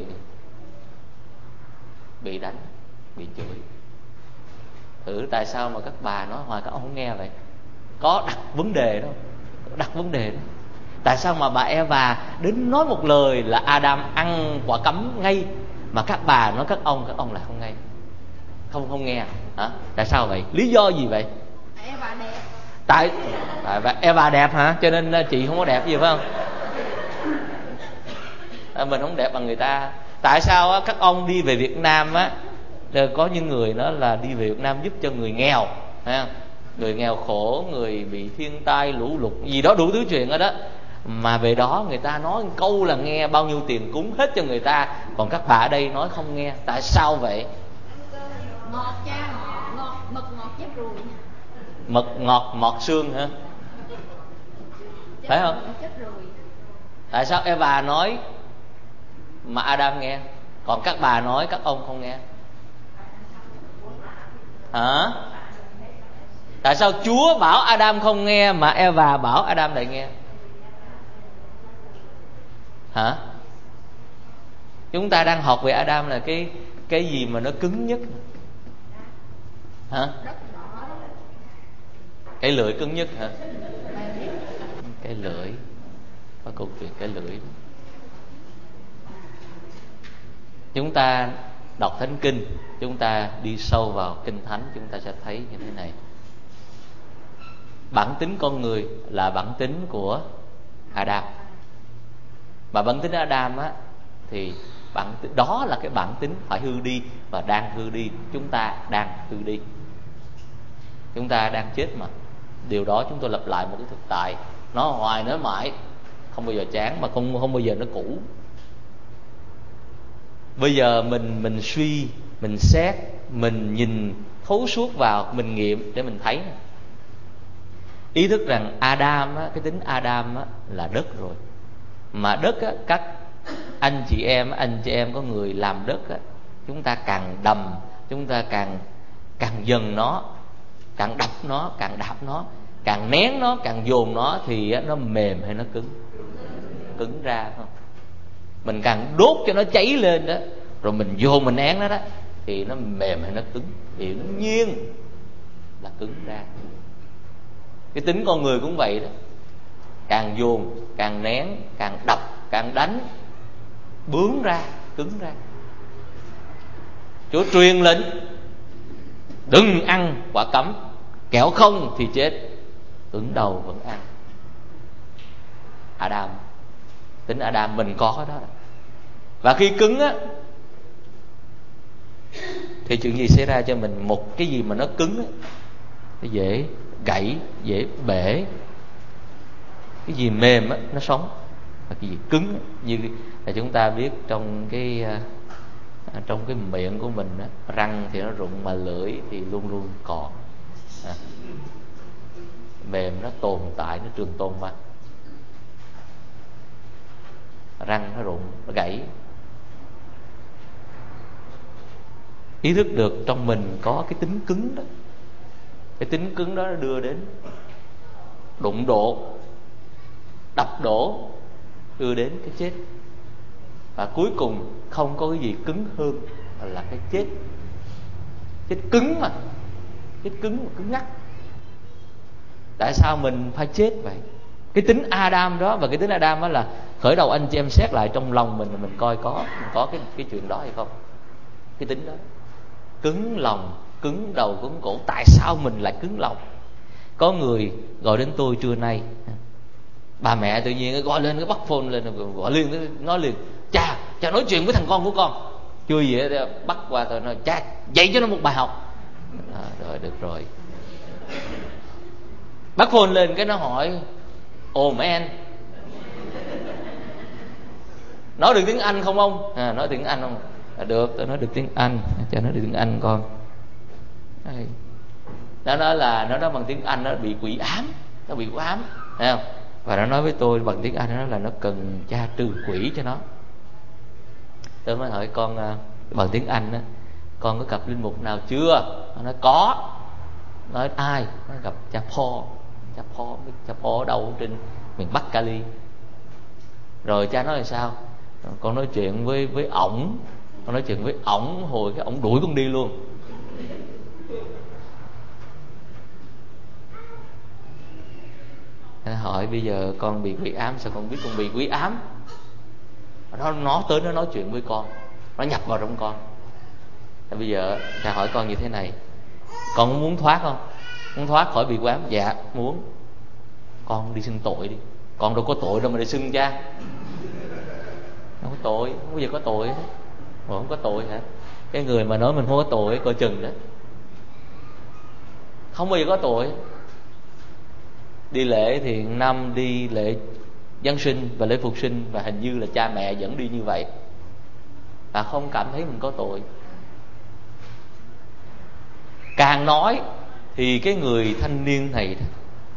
bị đánh, bị chửi. Thử tại sao mà các bà nói hoài các ông không nghe vậy? Có đặt vấn đề đó, có đặt vấn đề đó. Tại sao mà bà Eva đến nói một lời là Adam ăn quả cấm ngay, mà các bà nói các ông các ông lại không nghe, không không nghe hả? Tại sao vậy? Lý do gì vậy? Eva đẹp. Tại tại Eva đẹp hả? Cho nên chị không có đẹp gì phải không? À, mình không đẹp bằng người ta. Tại sao á, các ông đi về Việt Nam á, có những người đó là đi về Việt Nam giúp cho người nghèo, ha? Người nghèo khổ, người bị thiên tai lũ lụt gì đó, đủ thứ chuyện đó đó. Mà về đó người ta nói một câu là nghe bao nhiêu tiền cúng hết cho người ta. Còn các bà ở đây nói không nghe. Tại sao vậy? Ngọt cha, ngọt, mực ngọt chết ruồi nha. Mực ngọt mọt xương hả? Phải không? Tại sao Eva nói mà Adam nghe, còn các bà nói các ông không nghe? Hả? Tại sao Chúa bảo Adam không nghe mà Eva bảo Adam lại nghe? Hả? Chúng ta đang học về Adam là cái cái gì mà nó cứng nhất? Hả? Cái lưỡi cứng nhất hả? Cái lưỡi. Có câu chuyện cái lưỡi đó. Chúng ta đọc Thánh Kinh, chúng ta đi sâu vào Kinh Thánh, chúng ta sẽ thấy như thế này. Bản tính con người là bản tính của Adam. Mà bản tính Adam á, thì bản tính, đó là cái bản tính phải hư đi và đang hư đi. Chúng ta đang hư đi. Chúng ta đang chết mà. Điều đó chúng tôi lặp lại một cái thực tại. Nói hoài nói mãi, không bao giờ chán, mà không không bao giờ nó cũ. Bây giờ mình mình suy, mình xét, mình nhìn thấu suốt vào, mình nghiệm để mình thấy. Ý thức rằng Adam á, cái tính Adam á, là đất rồi. Mà đất á, các anh chị em, anh chị em có người làm đất á, chúng ta càng đầm, chúng ta càng càng dần nó, càng đập nó, càng đạp nó, càng nén nó, càng dồn nó thì á, nó mềm hay nó cứng? Cứng ra không? Mình càng đốt cho nó cháy lên đó, rồi mình vô mình nén nó đó, thì nó mềm hay nó cứng? Hiển nhiên là cứng ra. Cái tính con người cũng vậy đó. Càng dồn, càng nén, càng đập, càng đánh, bướng ra, cứng ra. Chúa truyền lệnh đừng ăn quả cấm, kẻo không thì chết. Cứng đầu vẫn ăn. Adam, tính Adam mình có đó. Và khi cứng á, thì chuyện gì xảy ra cho mình? Một cái gì mà nó cứng á, nó dễ gãy, dễ bể. Cái gì mềm á, nó sống. Và cái gì cứng á, như là chúng ta biết trong cái trong cái miệng của mình á, răng thì nó rụng mà lưỡi thì luôn luôn còn. À, mềm nó tồn tại, nó trường tồn mà. Răng nó rụng, nó gãy. Ý thức được trong mình có cái tính cứng đó. Cái tính cứng đó nó đưa đến đụng độ, đập đổ, đưa đến cái chết. Và cuối cùng không có cái gì cứng hơn là cái chết. Chết cứng mà. Chết cứng mà cứng ngắc. Tại sao mình phải chết vậy? Cái tính Adam đó, và cái tính Adam đó là khởi đầu anh chị em xét lại trong lòng mình, mình coi có mình có cái cái chuyện đó hay không. Cái tính đó cứng lòng, cứng đầu, cứng cổ. Tại sao mình lại cứng lòng? Có người gọi đến tôi trưa nay, bà mẹ tự nhiên gọi lên, cái bắt phone lên, gọi liền, nói liền: cha, cha nói chuyện với thằng con của con. Chưa gì bắt qua tôi nói: cha, dạy cho nó một bài học. À, rồi được rồi. Bắt phone lên cái nó hỏi: "Oh man, nói được tiếng Anh không ông?" À, nói tiếng Anh không? À, được, tôi nói được tiếng Anh, cho nó được tiếng Anh con. Đấy. Nó nói là nó nói bằng tiếng Anh nó bị quỷ ám, nó bị quỷ ám, thấy không? Và nó nói với tôi bằng tiếng Anh, nó nói là nó cần cha trừ quỷ cho nó. Tôi mới hỏi con bằng tiếng Anh đó, con có gặp linh mục nào chưa? Nó nói có. Nói ai? Nó gặp cha Paul. Cha Paul, biết cha Paul ở đâu? Trên miền Bắc Cali. Rồi cha nói là sao? Con nói chuyện với với ổng, con nói chuyện với ổng hồi cái ổng đuổi con đi luôn. Nó hỏi bây giờ con bị quỷ ám, sao con biết con bị quỷ ám? Nó nó tới nó nói chuyện với con, nó nhập vào trong con. Thì bây giờ cha hỏi con như thế này: con muốn thoát không? Muốn thoát khỏi bị quỷ ám? Dạ muốn. Con đi xưng tội đi. Con đâu có tội đâu mà đi xưng cha. Không có tội, không bao giờ có tội hết. Ủa, không có tội hả? Cái người mà nói mình không có tội coi chừng đó. Không bao giờ có tội. Đi lễ thì năm đi lễ Giáng sinh và lễ phục sinh, và hình như là cha mẹ vẫn đi như vậy, và không cảm thấy mình có tội. Càng nói thì cái người thanh niên này đó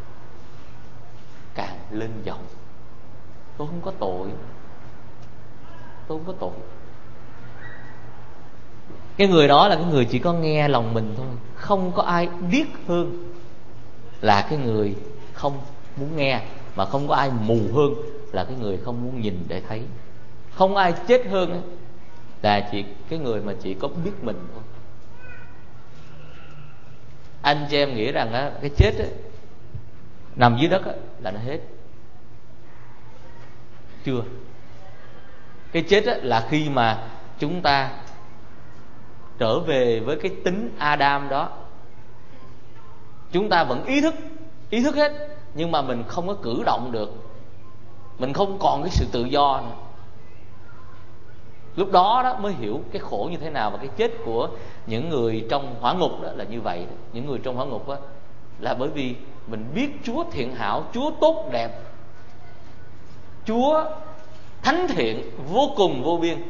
càng lên giọng: tôi không có tội, tôi không có tội. Cái người đó là cái người chỉ có nghe lòng mình thôi. Không có ai điếc hơn là cái người không muốn nghe, mà không có ai mù hơn là cái người không muốn nhìn để thấy. Không ai chết hơn là chỉ cái người mà chỉ có biết mình thôi. Anh chị em nghĩ rằng á, cái chết á, nằm dưới đất á, là nó hết. Chưa. Cái chết á, là khi mà chúng ta trở về với cái tính Adam đó. Chúng ta vẫn ý thức, ý thức hết, nhưng mà mình không có cử động được, mình không còn cái sự tự do nữa. Lúc đó đó mới hiểu cái khổ như thế nào. Và cái chết của những người trong hỏa ngục đó là như vậy đó. Những người trong hỏa ngục đó là bởi vì mình biết Chúa thiện hảo, Chúa tốt đẹp, Chúa thánh thiện vô cùng vô biên,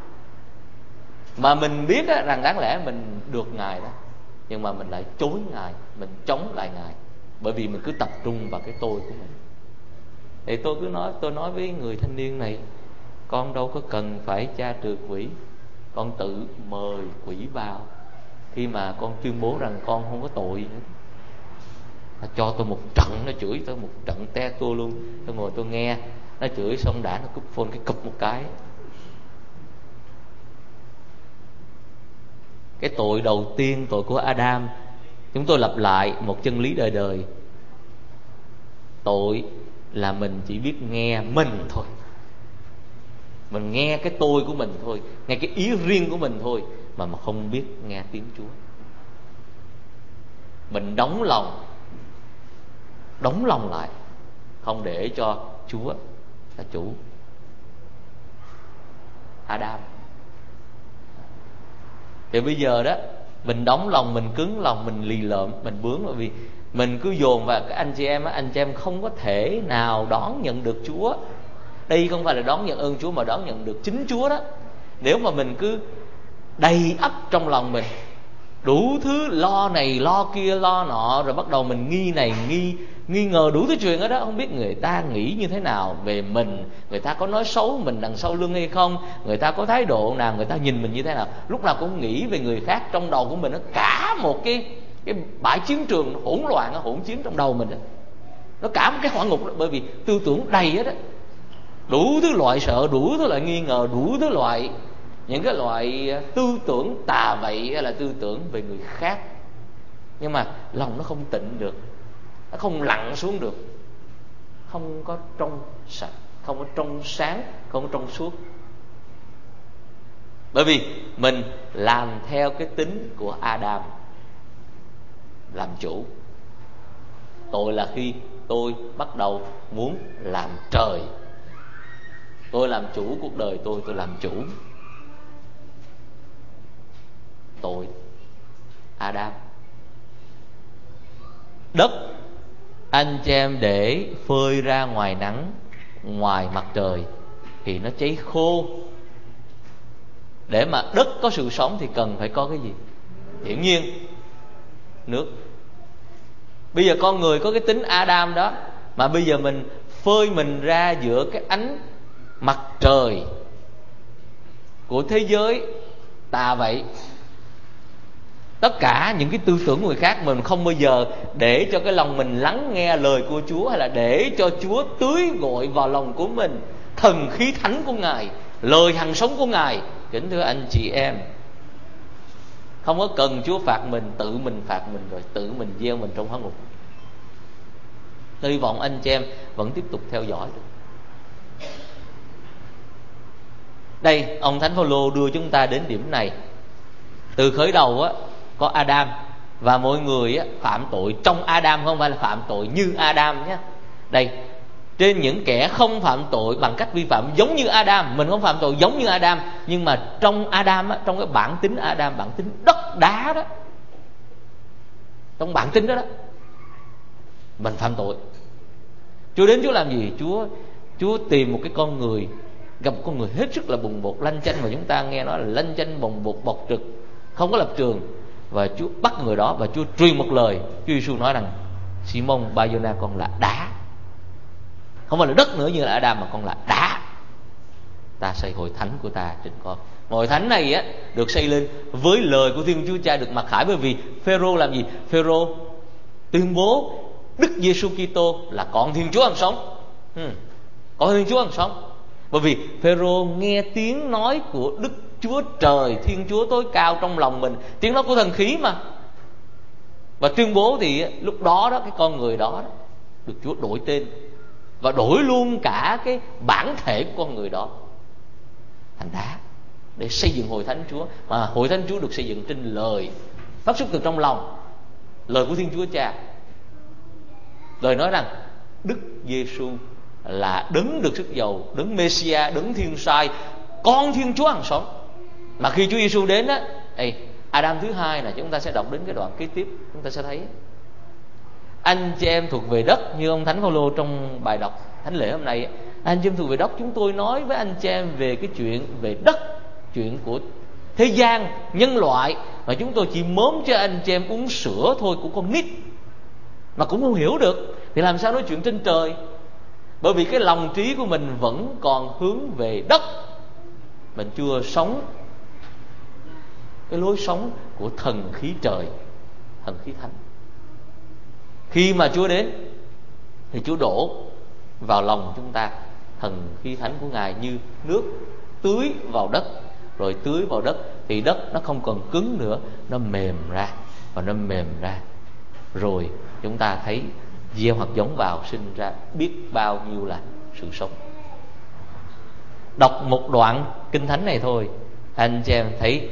mà mình biết đó, rằng đáng lẽ mình được Ngài đó, nhưng mà mình lại chối Ngài, mình chống lại Ngài, bởi vì mình cứ tập trung vào cái tôi của mình. Thì tôi cứ nói, tôi nói với người thanh niên này: con đâu có cần phải cha trừ quỷ, con tự mời quỷ vào khi mà con tuyên bố rằng con không có tội nữa. Nó cho tôi một trận, nó chửi tôi một trận te tua luôn. Tôi ngồi tôi nghe nó chửi xong đã, nó cúp phone cái cụp một cái. Cái tội đầu tiên, tội của Adam, chúng tôi lặp lại một chân lý đời đời. Tội là mình chỉ biết nghe mình thôi. Mình nghe cái tôi của mình thôi, nghe cái ý riêng của mình thôi, mà mà không biết nghe tiếng Chúa. Mình đóng lòng, đóng lòng lại, không để cho Chúa là chủ. Adam. Thì bây giờ đó, mình đóng lòng, mình cứng lòng, mình lì lợm, mình bướng, bởi vì mình cứ dồn vào các anh chị em á, anh chị em không có thể nào đón nhận được Chúa. Đây không phải là đón nhận ơn Chúa, mà đón nhận được chính Chúa đó. Nếu mà mình cứ đầy ắp trong lòng mình đủ thứ lo này lo kia lo nọ, rồi bắt đầu mình nghi này nghi nghi ngờ đủ thứ chuyện đó đó. Không biết người ta nghĩ như thế nào về mình, người ta có nói xấu mình đằng sau lưng hay không, người ta có thái độ nào, người ta nhìn mình như thế nào. Lúc nào cũng nghĩ về người khác. Trong đầu của mình nó cả một cái cái bãi chiến trường hỗn loạn, hỗn chiến trong đầu mình đó. Nó cả một cái hỏa ngục đó, bởi vì tư tưởng đầy hết đó. Đủ thứ loại sợ, đủ thứ loại nghi ngờ, đủ thứ loại những cái loại tư tưởng tà vậy, hay là tư tưởng về người khác. Nhưng mà lòng nó không tịnh được, nó không lặn xuống được, không có trong sạch, không có trong sáng, không có trong suốt. Bởi vì mình làm theo cái tính của Adam, làm chủ. Tội là khi tôi bắt đầu muốn làm trời, tôi làm chủ cuộc đời tôi, tôi làm chủ. Tội Adam. đất anh chị em để phơi ra ngoài nắng, ngoài mặt trời thì nó cháy khô. Để mà đất có sự sống thì cần phải có cái gì? Hiển nhiên nước. Bây giờ con người có cái tính Adam đó, mà bây giờ mình phơi mình ra giữa cái ánh mặt trời của thế giới tà vậy. Tất cả những cái tư tưởng của người khác mình không bao giờ để cho cái lòng mình lắng nghe lời của Chúa, hay là để cho Chúa tưới gọi vào lòng của mình thần khí thánh của Ngài, lời hằng sống của Ngài. Kính thưa anh chị em, không có cần Chúa phạt mình, tự mình phạt mình rồi tự mình gieo mình trong hỏa ngục. Tôi hy vọng anh chị em vẫn tiếp tục theo dõi được. Đây, ông Thánh Phaolô đưa chúng ta đến điểm này. Từ khởi đầu á, có Adam, và mọi người á, phạm tội trong Adam, không phải là phạm tội như Adam nhé. Đây, trên những kẻ không phạm tội bằng cách vi phạm giống như Adam. Mình không phạm tội giống như Adam, nhưng mà trong Adam á, trong cái bản tính Adam, bản tính đất đá đó, trong bản tính đó đó, mình phạm tội. Chúa đến Chúa làm gì? Chúa Chúa tìm một cái con người, gặp một con người hết sức là bồng bột, lanh chanh, mà chúng ta nghe nói là lanh chanh bồng bột, bộc trực, không có lập trường. Và Chúa bắt người đó và Chúa truyền một lời. Chúa Giêsu nói rằng: Simon Bayona, con là đá. Không phải là đất nữa như là Adam, mà con là đá. Ta xây hội thánh của ta trên con. Hội thánh này á được xây lên với lời của Thiên Chúa Cha được mặc khải. Bởi vì Phêrô làm gì? Phêrô tuyên bố Đức Giêsu Kitô là con Thiên Chúa hằng sống. ừ. Con Thiên Chúa hằng sống. Bởi vì Phêrô nghe tiếng nói của Đức Chúa Trời, Thiên Chúa tối cao trong lòng mình, tiếng nói của thần khí mà, và tuyên bố. Thì lúc đó đó, cái con người đó, đó được Chúa đổi tên, và đổi luôn cả cái bản thể của con người đó thành đá, để xây dựng hội thánh Chúa. Mà hội thánh Chúa được xây dựng trên lời phát xuất từ trong lòng, lời của Thiên Chúa Cha. Lời nói rằng Đức Giêsu là đấng được sức dầu, đấng Messiah, đấng Thiên Sai, con Thiên Chúa hằng sống. Mà khi Chúa Giêsu đến á, Adam thứ hai là chúng ta sẽ đọc đến cái đoạn kế tiếp, chúng ta sẽ thấy anh chị em thuộc về đất. Như ông Thánh Phaolô trong bài đọc thánh lễ hôm nay, anh chị em thuộc về đất. Chúng tôi nói với anh chị em về cái chuyện về đất, chuyện của thế gian, nhân loại, mà chúng tôi chỉ mớm cho anh chị em uống sữa thôi, của con nít mà cũng không hiểu được, thì làm sao nói chuyện trên trời? Bởi vì cái lòng trí của mình vẫn còn hướng về đất, mình chưa sống cái lối sống của thần khí trời, thần khí thánh. Khi mà Chúa đến thì Chúa đổ vào lòng chúng ta thần khí thánh của Ngài như nước tưới vào đất. Rồi tưới vào đất thì đất nó không còn cứng nữa, nó mềm ra, và nó mềm ra. Rồi chúng ta thấy gieo hạt giống vào, sinh ra biết bao nhiêu là sự sống. Đọc một đoạn kinh thánh này thôi, anh chị em thấy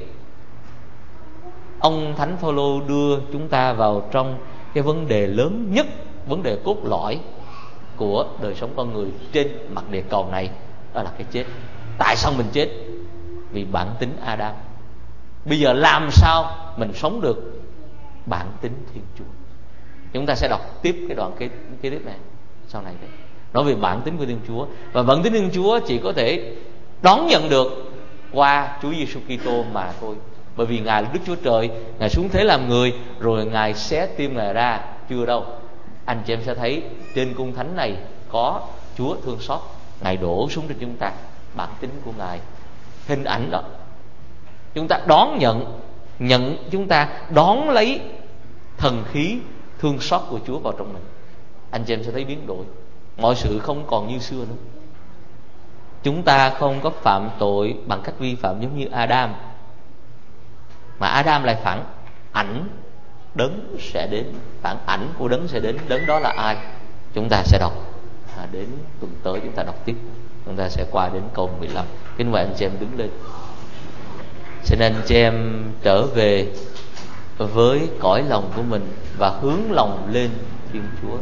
ông Thánh Phaolô đưa chúng ta vào trong cái vấn đề lớn nhất, vấn đề cốt lõi của đời sống con người trên mặt địa cầu này, đó là cái chết. Tại sao mình chết? Vì bản tính Adam. Bây giờ làm sao mình sống được bản tính Thiên Chúa? Chúng ta sẽ đọc tiếp cái đoạn kế, kế tiếp này sau này đấy. Nói về bản tính của Thiên Chúa. Và bản tính Thiên Chúa chỉ có thể đón nhận được qua Chúa Giêsu Kitô mà thôi. Bởi vì Ngài là Đức Chúa Trời, Ngài xuống thế làm người, rồi Ngài xé tim Ngài ra. Chưa đâu, anh chị em sẽ thấy trên cung thánh này có Chúa thương xót, Ngài đổ xuống trên chúng ta bản tính của Ngài. Hình ảnh đó chúng ta đón nhận, nhận chúng ta đón lấy thần khí thương xót của Chúa vào trong mình. Anh chị em sẽ thấy biến đổi, mọi sự không còn như xưa nữa. Chúng ta không có phạm tội bằng cách vi phạm giống như Adam, mà Adam lại phản ảnh đấng sẽ đến, phản ảnh của đấng sẽ đến. Đấng đó là ai? Chúng ta sẽ đọc à, đến tuần tới chúng ta đọc tiếp. Chúng ta sẽ qua đến câu mười lăm. Kính mời anh chị em đứng lên. Xin anh chị em trở về với cõi lòng của mình và hướng lòng lên Thiên Chúa.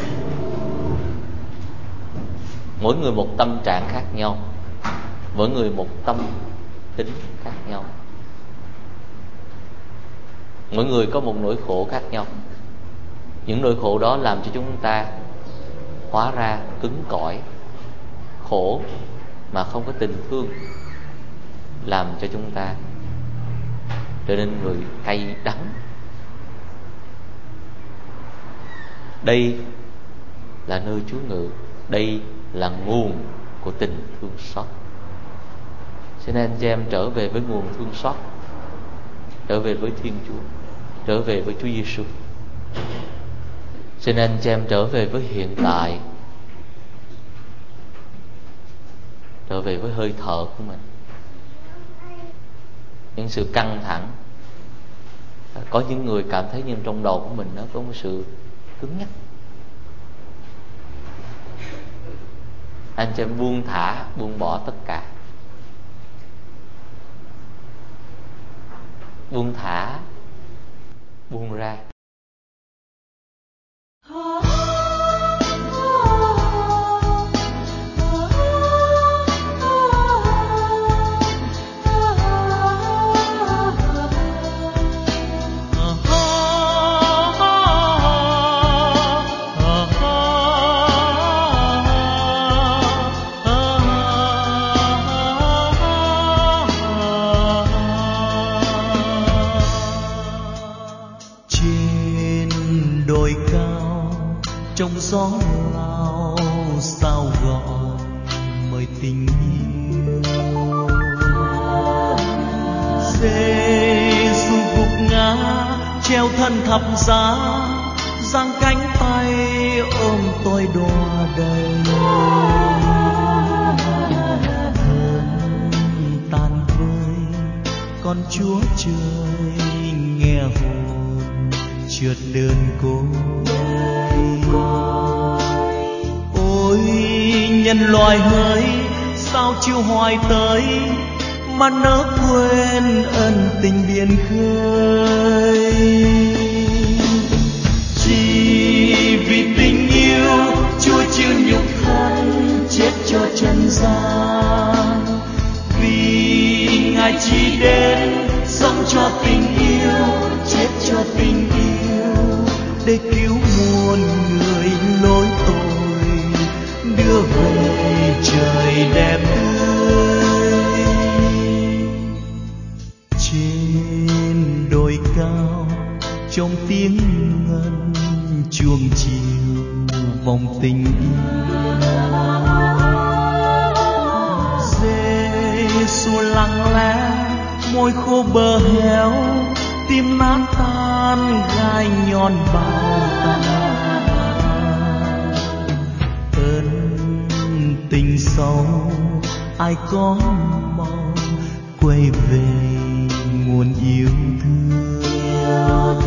Mỗi người một tâm trạng khác nhau, mỗi người một tâm tính khác nhau, mỗi người có một nỗi khổ khác nhau. Những nỗi khổ đó làm cho chúng ta hóa ra cứng cỏi, khổ mà không có tình thương, làm cho chúng ta trở nên người cay đắng. Đây là nơi Chúa ngự, đây là nguồn của tình thương xót. Xin anh chị em trở về với nguồn thương xót, trở về với Thiên Chúa, trở về với Chúa Giêsu. Xin anh chị em trở về với hiện tại, trở về với hơi thở của mình. Những sự căng thẳng, có những người cảm thấy như trong đầu của mình nó có một sự cứng nhắc. Anh chị em buông thả, buông bỏ tất cả, buông thả, buông ra. Trong gió lao sao gọi mời tình yêu, Giê-xu gục ngã treo thân thập giá, giang cánh tay ôm tôi đọa đầy. Thân tan vơi, con Chúa trời nghe hồn trượt đơn côi. Ôi nhân loại hỡi, sao chưa hoài tới mà nỡ quên ân tình biển khơi. Chỉ vì tình yêu Chúa chịu nhục thân chết cho trần gian, vì Ngài chỉ đến sống cho tình yêu, chết cho tình yêu, để cứu muôn người lối tội, đưa về trời đẹp tươi. Trên đồi cao trong tiếng ngân chuông chiều vòng tình yêu, Giê-xu lặng lẽ môi khô bờ héo, tim nát tan gai nhọn bao tàn. Ơn tình sâu ai có mong quay về nguồn yêu thương.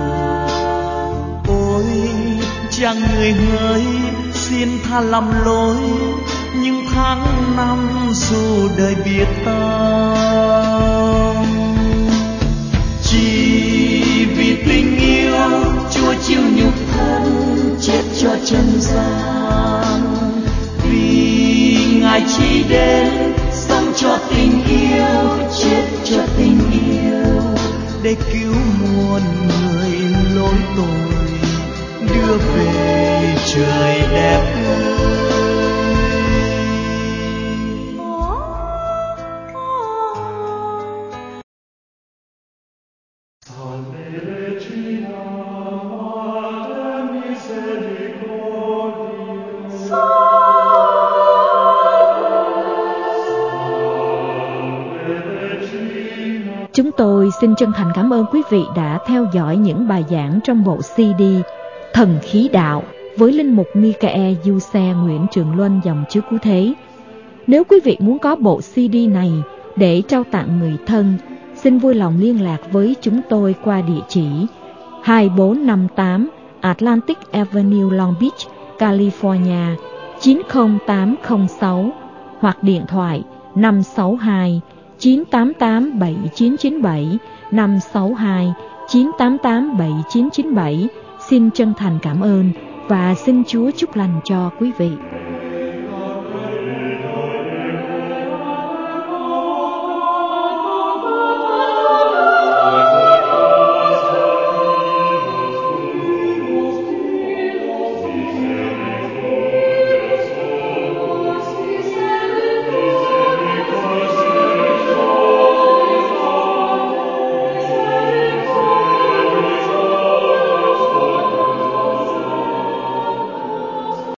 Ôi chàng người hỡi, xin tha lầm lỗi những tháng năm dù đời biệt tâm. Chỉ vì tình yêu Chúa chịu nhục thân chết cho trần gian, vì Ngài chỉ đến sống cho tình yêu, chết cho tình yêu, để cứu muôn người lối tội, đưa về trời đẹp tươi. Chúng tôi xin chân thành cảm ơn quý vị đã theo dõi những bài giảng trong bộ xê đê Thần Khí Đạo với Linh mục Michael Giuse Nguyễn Trường Luân dòng Chúa Cứu Thế. Nếu quý vị muốn có bộ xê đê này để trao tặng người thân, xin vui lòng liên lạc với chúng tôi qua địa chỉ hai bốn năm tám Atlantic Avenue, Long Beach, California chín không tám không sáu hoặc điện thoại năm sáu hai chín tám tám bảy chín chín bảy, năm sáu hai chín tám tám bảy chín chín bảy. Xin chân thành cảm ơn và xin Chúa chúc lành cho quý vị.